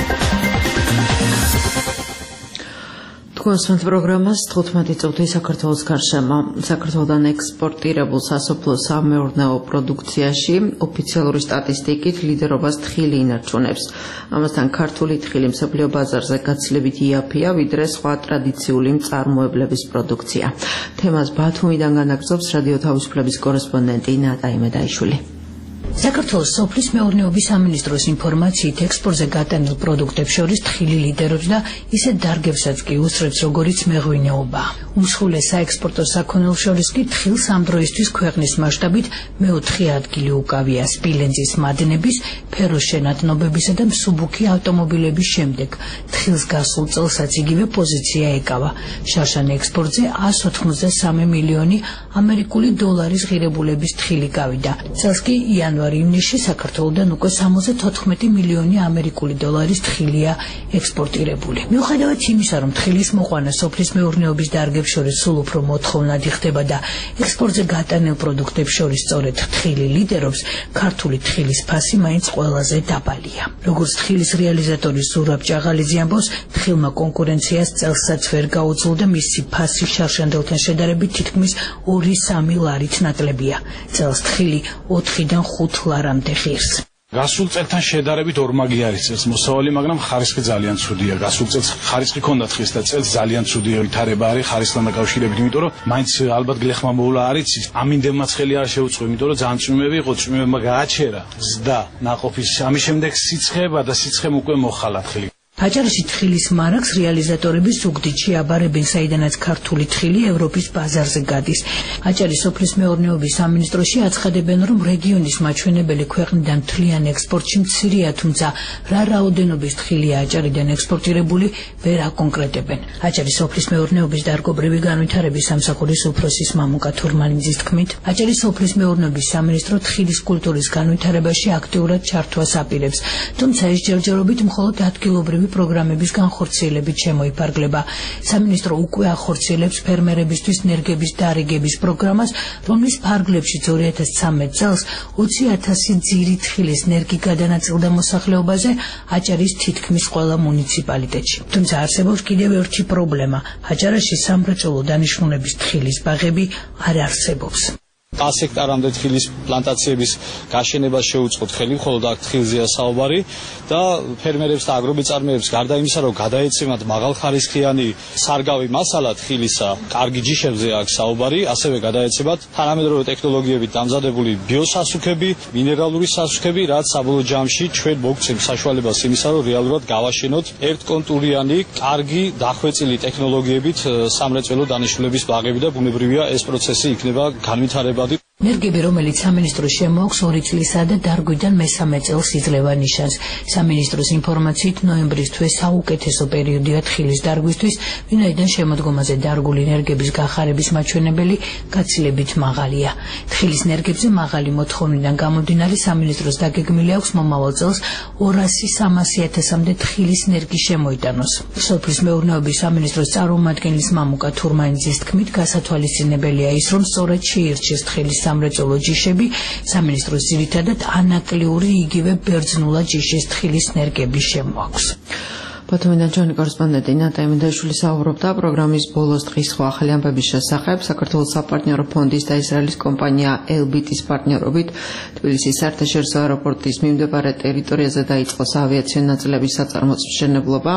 Speaker 8: თქვენს პროგრამას თხუთმეტი წუთი საქართველოს გარშემო. საქართველოდან ექსპორტირებულ სასოფლო-სამეურნეო პროდუქციაში ოფიციალური სტატისტიკით ლიდერობას თხილი ინარჩუნებს. ამასთან ქართული თხილი მსოფლიო ბაზარზე გაცილებით იაფია, ვიდრე სხვა ტრადიციული მწარმოებლების პროდუქცია. თემას ბათუმიდან განაგრძობს რადიო თავისუფლების კორესპონდენტი ნატა იმედაიშვილი.
Speaker 14: საქართველოს სოფლის მეურნეობის სამინისტროს ინფორმაციით ექსპორტზე გატანილ პროდუქტებს შორის თხილი ლიდერობს და ისეთ დარგებსაც კი უსწრებს, როგორიც მეღვინეობა. უმსხვილეს საექსპორტო საქონელს შორის კი თხილს ამ დროისთვის ქვეყნის მასშტაბით მეოთხე ადგილი უკავია სპილენძის მადნების, ფეროს შენადნობებისა და მსუბუქი ავტომობილების შემდეგ. თხილს გასულ წელსაც იგივე პოზიცია ეკავა. შარშან ექსპორტზე εκατს ოთხმოცდასამი მილიონი ამერიკული დოლარის ღირებულების თხილი გავიდა. წელს კი იანვარ-ივნისში საქართველოდან უკვე სამოცდათოთხმეტი მილიონი ამერიკული დოლარის თხილია ექსპორტირებული. მიუხედავად იმისა, რომ თხილის მოყვანა სოფლის მეურნეობის დარგებს შორის სულ უფრო მოთხოვნად იხდება და ექსპორტზე გატანილ პროდუქტებს შორის სწორედ თხილი ლიდერობს, ქართული თხილის ფასი მაინც ყველაზე დაბალია. როგორც თხილის რეალიზატორი ზურაბ ჭაღალიძე ამბობს, თხილმა კონკურენციას წელსაც ვერ გაუძლო და მისი ფასი შარშანდელთან შედარებით თითქმის ორი სამი ლარით ნაკლებია. წელს თხილი ოთხიდან ხუთ ლარამდე ღირს.
Speaker 15: გასულ წელთან შედარებით ორმაგი არის წელს მოსავალი, მაგრამ ხარისხი ძალიან ცუდია. გასულ წელს ხარისხი ქონდა თხის და წელს ძალიან ცუდი ვითარება არის ხარისხთან დაკავშირებით, იმიტომ რომ მაინც ალბათ გლეხმა მოვლა არის. ამინდებმაც ხელი არ შეუწყო, იმიტომ რომ ძალიან წვიმები იყო, წვიმებმა გააჩერა ზდა ნაყოფის. ამის შემდეგ სიცხება და სიცხემ უკვე მოხალა თხილი.
Speaker 14: აჭარაში თხილის მარაგს რეალიზატორები ზუგდიდში აბარებენ, საიდანაც ქართული თხილი ევროპის ბაზარზე გადის. აჭარის სოფლის მეურნეობის სამინისტროში აცხადებენ, რომ რეგიონის მაჩვენებელი ქვეყნიდან მთლიან ექსპორტში მცირეა, თუმცა რა რაოდენობის თხილია აჭარიდან ექსპორტირებული ვერ აკონკრეტებენ. აჭარის სოფლის მეურნეობის დარგობრივი განვითარების სამსახურის უფროსის მამუკა თურმანიძის თქმით, აჭარის სოფლის მეურნეობის სამინისტრო თხილის კულტურის განვითარებაში აქტიურად ჩართვას აპირებს, თუმცა ეს ჯერჯერობით მხოლოდ ადგილობრივი პროგრამების განხორციელებით შემოიფარგლება. სამინისტრო უკვე ახორციელებს ფერმერებისთვის ნერგების დარიგების პროგრამას, რომლის ფარგლებშიც ორი ათას ცხრამეტ წელს ოცი ათასი ძირი თხილის ნერგი გადანაწილდა მოსახლეობაზე აჭარის თითქმის ყველა მუნიციპალიტეტში. თუმცა არსებობს კიდევ ერთი პრობლემა. აჭარაში სამრეწველო დანიშნულების თხილის ბაღები არ არსებობს.
Speaker 16: ას ჰექტარამდე თხილის პლანტაციების გაშენებას შეუწყოთ ხელი, მხოლოდ აქ თხილზეა საუბარი და ფერმერებს და აგრომეწარმეებს გარდა იმისა, რომ გადაეცემათ მაღალხარისხიანი სარგავი მასალა თხილისა, კარგი ჯიშებზე აქ საუბარი, ასევე გადაეცემათ თანამედროვე ტექნოლოგიებით დამზადებული ბიოსასუქები, მინერალური სასუქები, რაც საბოლოო ჯამში ჩვენ მოგცემს საშუალებას იმისა, რომ რეალურად გავაშენოთ ერთკონტურიანი, კარგი, დახვეწილი ტექნოლოგიებით სამრეწველო დანიშნულების ბაღები და ბუნებრივია ეს პროცესი იქნება განვითარებადი.
Speaker 14: ნერგები, რომელიც სამინისტროს შემოაქვს ორი წლისა და დარგვიდან მესამე წელს იძლევა ნიშანს. სამინისტროს ინფორმაციით ნოემბრის თვე საუკეთესო პერიოდია თხილის დარგვისთვის, ვინაიდან შემოდგომაზე დარგული ნერგების გახარების მაჩვენებელი გაცილებით მაღალია. თხილის ნერგებზე მაღალი მოთხოვნიდან გამომდინარე სამინისტროს დაგეგმილი აქვს მომავალ წელს ორასი სამასი ათასამდე თხილის ნერგი შემოიტანოს. სოფლის მეურნეობის სამინისტროს წარმომადგენლის მამუკა თურმანიძის თქმით, გასათვალისწინებელია ის, რომ სწორედ შეირჩეს თხილის სამრეწველო ჯიშები, სამინისტროს ძირითადად ანაკლიური იგივე ბერძნულად ჯიშის თხილის ნერგები შემოაქვს.
Speaker 8: ბათუმიდან ჩვენი კორესპონდენტი ნატა იმედაშვილი საუბრობდა პროგრამის ბოლოს დღის სხვა ახალი ამბების შესახებ. საქართველოს საპარტნიორო ფონდის და ისრაელის კომპანია ელბიტის პარტნიორობით თბილისის საერთაშორისო აეროპორტის მიმდებარე ტერიტორიაზე დაიწყოს ავიაციული ნაწილების საწარმოს მშენებლობა.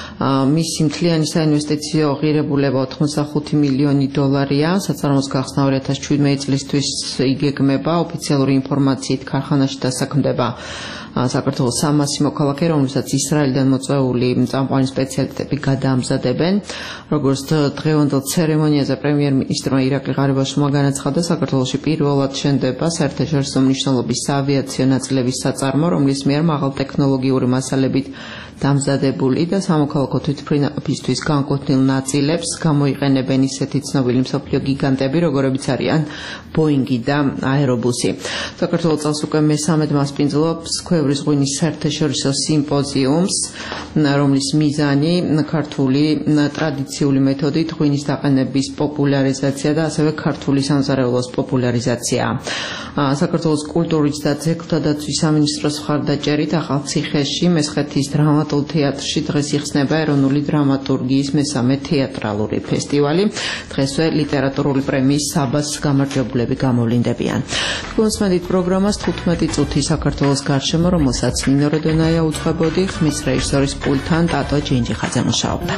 Speaker 8: მისი მთლიანი საინვესტიციო ღირებულება ოთხმოცდახუთი მილიონი დოლარია. საწარმოს გახსნა ორი ათას შვიდმეტი წლისთვის იგეგმება. ოფიციალური ინფორმაციით ქარხანაში დასაქმდება საქართველოს სამასი მოქალაქე, რომელსაც ისრაელიდან მოწვეული წამყვანი სპეციალისტები გადაამზადებენ. როგორც დღევანდელ ცერემონიაზე პრემიერ-მინისტრმა ირაკლი ღარიბაშვილმა განაცხადა, საქართველოში პირველად შენდება საერთაშორისო მნიშვნელობის ავიაციო ნაწილების საწარმო, რომლის მიერ მაღალტექნოლოგიური მასალებით დამზადებული და სამოქალაქო თვითმფრინავისთვის განკუთვნილ ნაწილებს გამოიყენებენ ისეთი ცნობილი მსოფლიო გიგანტები, როგორებიც არიან ბოინგი და აერობუსი. საქართველოს წელს უკვე მესამედ მასპინძლობს ქვევრის ღვინის საერთაშორისო სიმპოზიუმს, რომლის მიზანი ქართული ტრადიციული მეთოდით ღვინის დაყენების პოპულარიზაცია და ასევე ქართული სამზარეულოს პოპულარიზაცია. საქართველოს კულტურის და ძეგლთა დაცვის სამინისტროს მხარდაჭერით ახალციხეში მესხეთის დრამატულ თეატრში დღეს იხსნება ეროვნული დრამატურგიის მესამე თეატრალური ფესტივალი. დღესვე ლიტერატურული პრემიის საბას გამარჯვებულები გამოვლინდებიან. გულისხმობთ პროგრამას თხუთმეტი წუთი საქართველოს გარშემო, რომელსაც ნინო როდონაია უძღვებოდი, ხმის რეჟისორის პულტთან ტატო ჯინჯიხაძე მუშაობდა.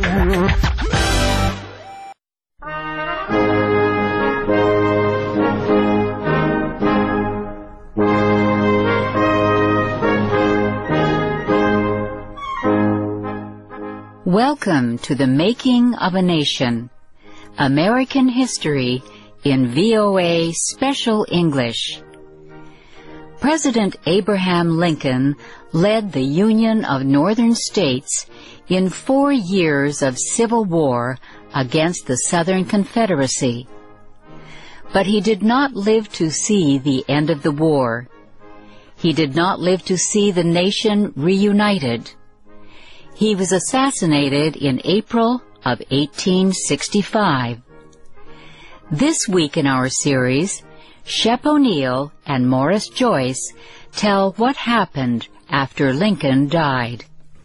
Speaker 17: Welcome to the Making of a Nation, American History in V O A Special English. President Abraham Lincoln led the Union of Northern States in four years of civil war against the Southern Confederacy. But he did not live to see the end of the war. He did not live to see the nation reunited. He was assassinated in April of eighteen sixty-five. This week in our series, Shep O'Neill and Morris Joyce tell what happened after Lincoln died.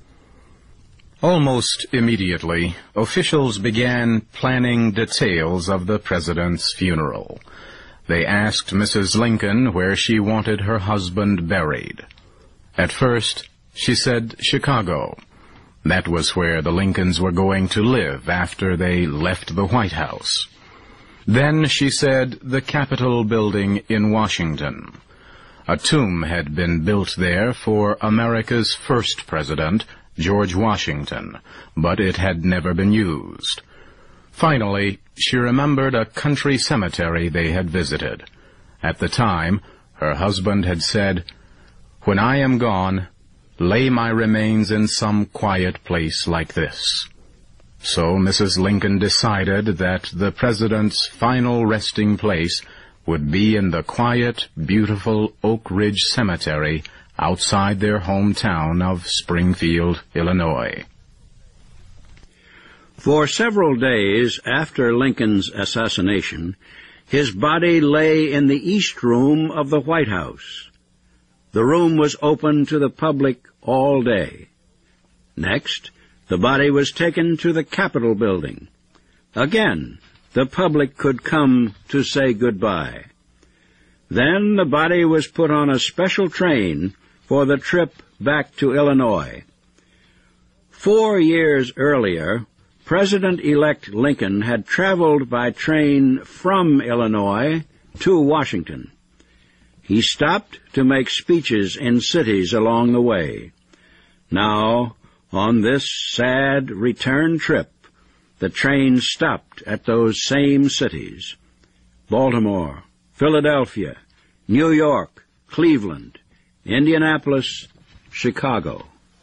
Speaker 18: Almost immediately, officials began planning details of the president's funeral. They asked Missus Lincoln where she wanted her husband buried. At first, she said Chicago. That was where the Lincolns were going to live after they left the White House. Then she said the Capitol building in Washington. A tomb had been built there for America's first president, George Washington, but it had never been used. Finally, she remembered a country cemetery they had visited. At the time, her husband had said, "When I am gone, lay my remains in some quiet place like this." So Missus Lincoln decided that the president's final resting place would be in the quiet, beautiful Oak Ridge Cemetery outside their hometown of Springfield, Illinois.
Speaker 19: For several days after Lincoln's assassination, his body lay in the East Room of the White House. The room was open to the public all day. Next, the body was taken to the Capitol building. Again, the public could come to say goodbye. Then the body was put on a special train for the trip back to Illinois. Four years earlier, President-elect Lincoln had traveled by train from Illinois to Washington. He stopped to make speeches in cities along the way. Now, on this sad return trip, the train stopped at those same cities: Baltimore, Philadelphia, New York, Cleveland, Indianapolis, Chicago.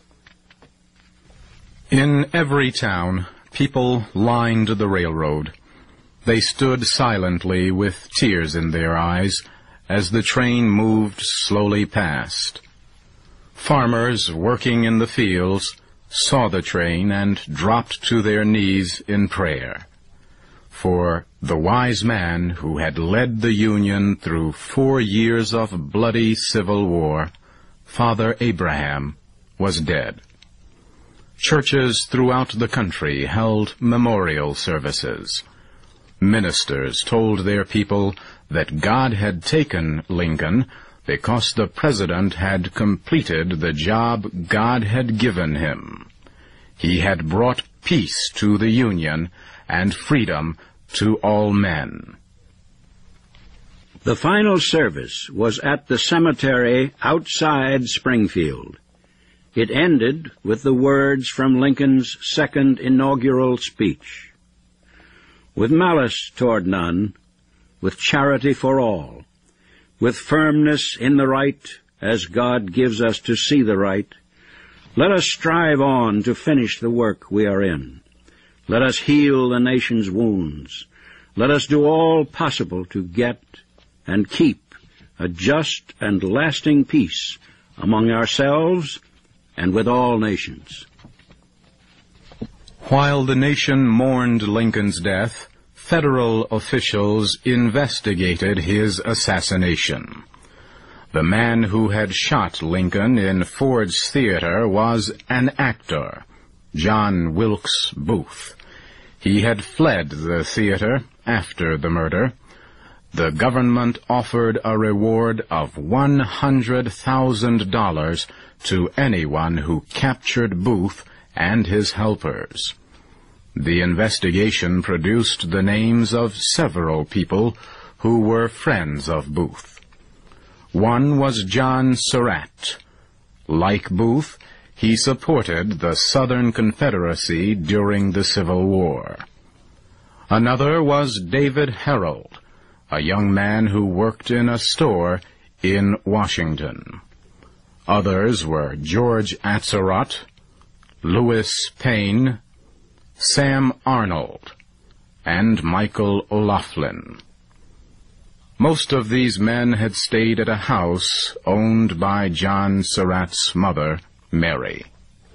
Speaker 18: In every town, people lined the railroad. They stood silently with tears in their eyes as the train moved slowly past. Farmers working in the fields saw the train and dropped to their knees in prayer. For the wise man who had led the Union through four years of bloody civil war, Father Abraham, was dead. Churches throughout the country held memorial services. Ministers told their people that God had taken Lincoln because the president had completed the job God had given him. He had brought peace to the Union and freedom to all men.
Speaker 19: The final service was at the cemetery outside Springfield. It ended with the words from Lincoln's second inaugural speech: "With malice toward none, with charity for all, with firmness in the right, as God gives us to see the right, let us strive on to finish the work we are in. Let us heal the nation's wounds. Let us do all possible to get and keep a just and lasting peace among ourselves and with all nations."
Speaker 18: While the nation mourned Lincoln's death, federal officials investigated his assassination. The man who had shot Lincoln in Ford's Theater was an actor, John Wilkes Booth. He had fled the theater after the murder. The government offered a reward of one hundred thousand dollars to anyone who captured Booth and his helpers. The investigation produced the names of several people who were friends of Booth. One was John Surratt. Like Booth, he supported the Southern Confederacy during the Civil War. Another was David Herold, a young man who worked in a store in Washington. Others were George Atzerodt, Louis Payne, Sam Arnold, and Michael O'Laughlin. Most of these men had stayed at a house owned by John Surratt's mother, Mary.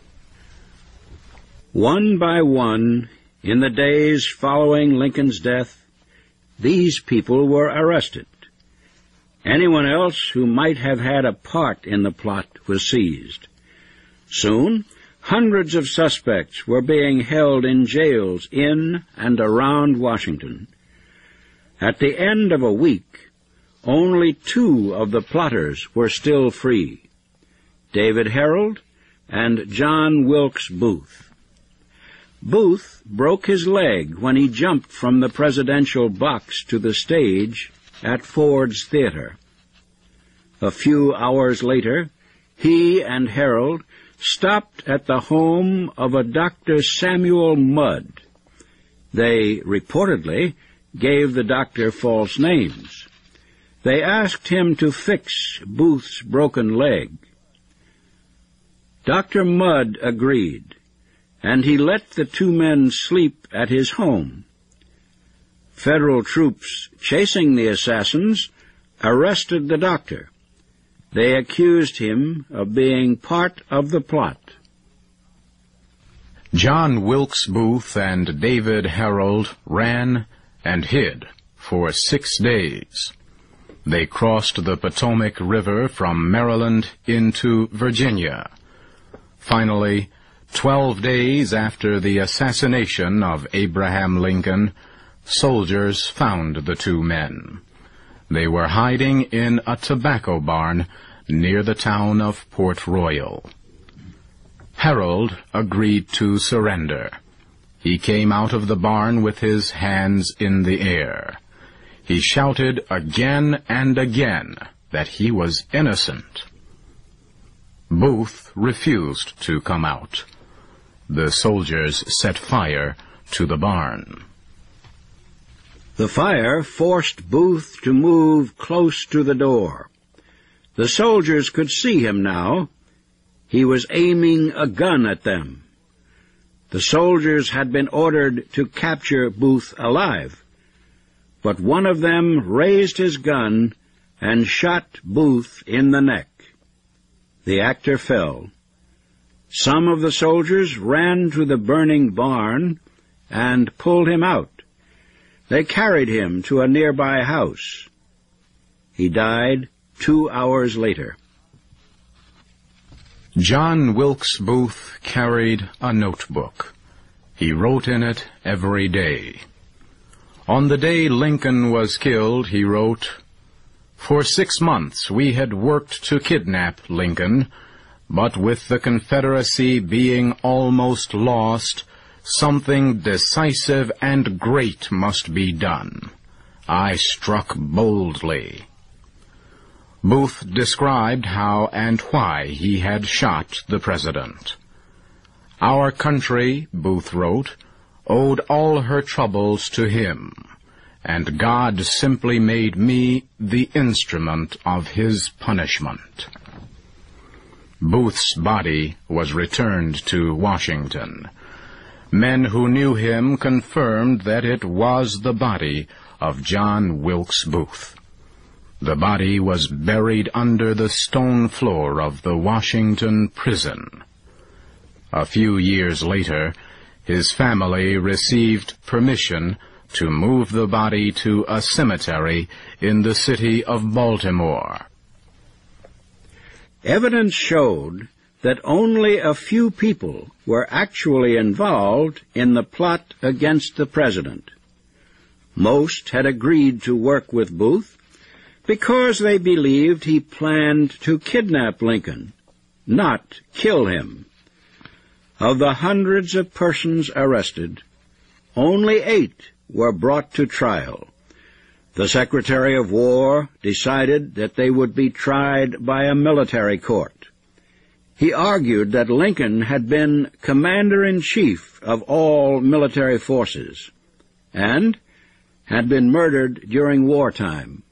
Speaker 19: One by one, in the days following Lincoln's death, these people were arrested. Anyone else who might have had a part in the plot was seized. Soon, hundreds of suspects were being held in jails in and around Washington. At the end of a week, only two of the plotters were still free: David Herold and John Wilkes Booth. Booth broke his leg when he jumped from the presidential box to the stage at Ford's Theater. A few hours later, he and Herold stopped at the home of a Doctor Samuel Mudd. They reportedly gave the doctor false names. They asked him to fix Booth's broken leg. Doctor Mudd agreed, and he let the two men sleep at his home. Federal troops chasing the assassins arrested the doctor. They accused him of being part of the plot.
Speaker 18: John Wilkes Booth and David Herold ran and hid for six days. They crossed the Potomac River from Maryland into Virginia. Finally, twelve days after the assassination of Abraham Lincoln, soldiers found the two men. They were hiding in a tobacco barn near the town of Port Royal. Harold agreed to surrender. He came out of the barn with his hands in the air. He shouted again and again that he was innocent. Booth refused to come out. The soldiers set fire to the barn.
Speaker 19: The fire forced Booth to move close to the door. The soldiers could see him now. He was aiming a gun at them. The soldiers had been ordered to capture Booth alive, but one of them raised his gun and shot Booth in the neck. The actor fell. Some of the soldiers ran to the burning barn and pulled him out. They carried him to a nearby house. He died two hours later.
Speaker 18: John Wilkes Booth carried a notebook. He wrote in it every day. On the day Lincoln was killed, he wrote, "For six months we had worked to kidnap Lincoln, but with the Confederacy being almost lost, something decisive and great must be done. I struck boldly." Booth described how and why he had shot the president. "Our country," Booth wrote, "owed all her troubles to him, and God simply made me the instrument of his punishment." Booth's body was returned to Washington. Men who knew him confirmed that it was the body of John Wilkes Booth. The body was buried under the stone floor of the Washington prison. A few years later, his family received permission to move the body to a cemetery in the city of Baltimore.
Speaker 19: Evidence showed that only a few people were actually involved in the plot against the president. Most had agreed to work with Booth because they believed he planned to kidnap Lincoln, not kill him. Of the hundreds of persons arrested, only eight were brought to trial. The Secretary of War decided that they would be tried by a military court. He argued that Lincoln had been commander-in-chief of all military forces and had been murdered during wartime.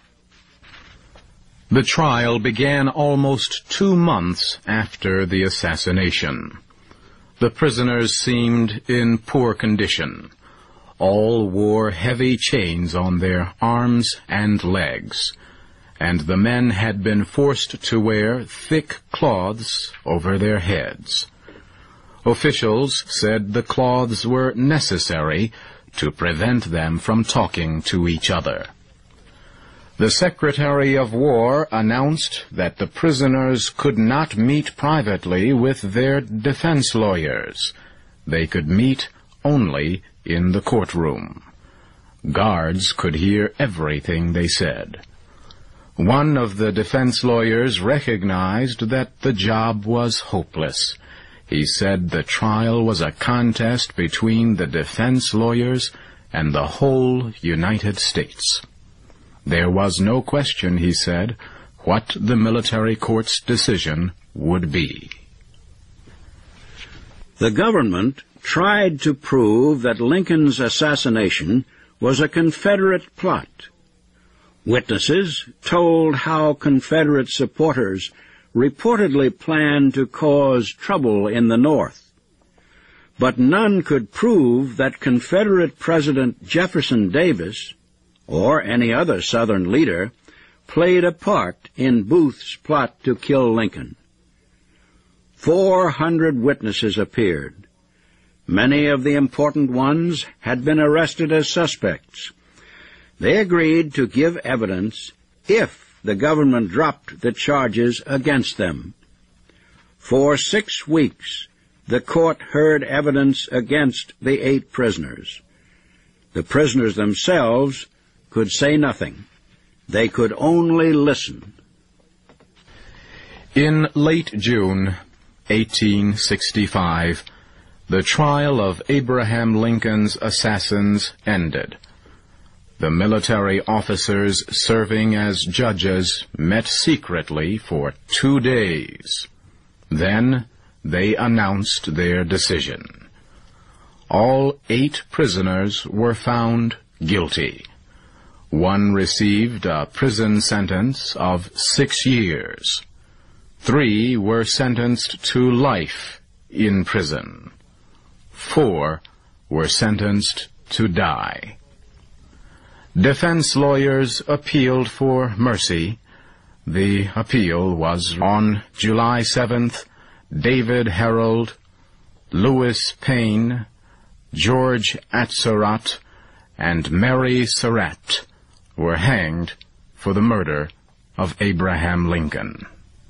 Speaker 18: The trial began almost two months after the assassination. The prisoners seemed in poor condition. All wore heavy chains on their arms and legs, and the men had been forced to wear thick cloths over their heads. Officials said the cloths were necessary to prevent them from talking to each other. The Secretary of War announced that the prisoners could not meet privately with their defense lawyers. They could meet only in the courtroom. Guards could hear everything they said. One of the defense lawyers recognized that the job was hopeless. He said the trial was a contest between the defense lawyers and the whole United States. There was no question, he said, what the military court's decision would be.
Speaker 19: The government tried to prove that Lincoln's assassination was a Confederate plot. Witnesses told how Confederate supporters reportedly planned to cause trouble in the North. But none could prove that Confederate President Jefferson Davis, or any other Southern leader, played a part in Booth's plot to kill Lincoln. Four hundred witnesses appeared. Many of the important ones had been arrested as suspects. They agreed to give evidence if the government dropped the charges against them. For six weeks, the court heard evidence against the eight prisoners. The prisoners themselves could say nothing. They could only listen.
Speaker 18: In late June eighteen sixty-five, the trial of Abraham Lincoln's assassins ended. The military officers serving as judges met secretly for two days. Then they announced their decision. All eight prisoners were found guilty. One received a prison sentence of six years. Three were sentenced to life in prison. Four were sentenced to die. Defense lawyers appealed for mercy. The appeal was on July seventh. David Harold, Louis Payne, George Atzerodt, and Mary Surratt were hanged for the murder of Abraham Lincoln.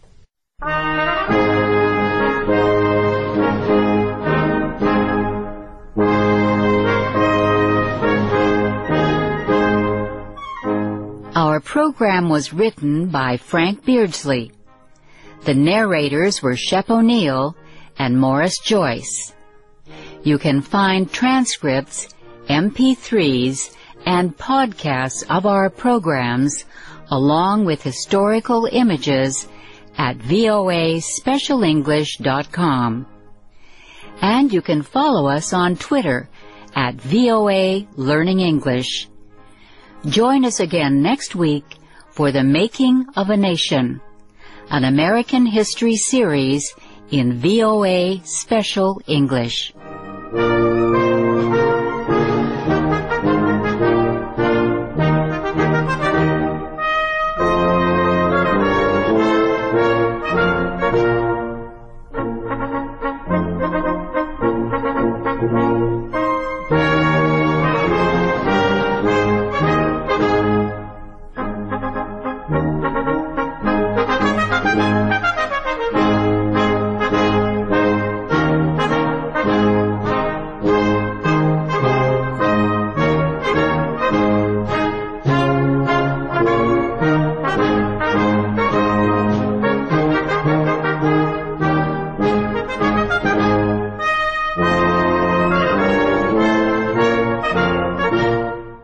Speaker 17: Our program was written by Frank Beardsley. The narrators were Shep O'Neill and Morris Joyce. You can find transcripts, M P threes, and podcasts of our programs, along with historical images, at V O A special english dot com. And you can follow us on Twitter at V O A Learning English. Join us again next week for The Making of a Nation, an American history series in V O A Special English.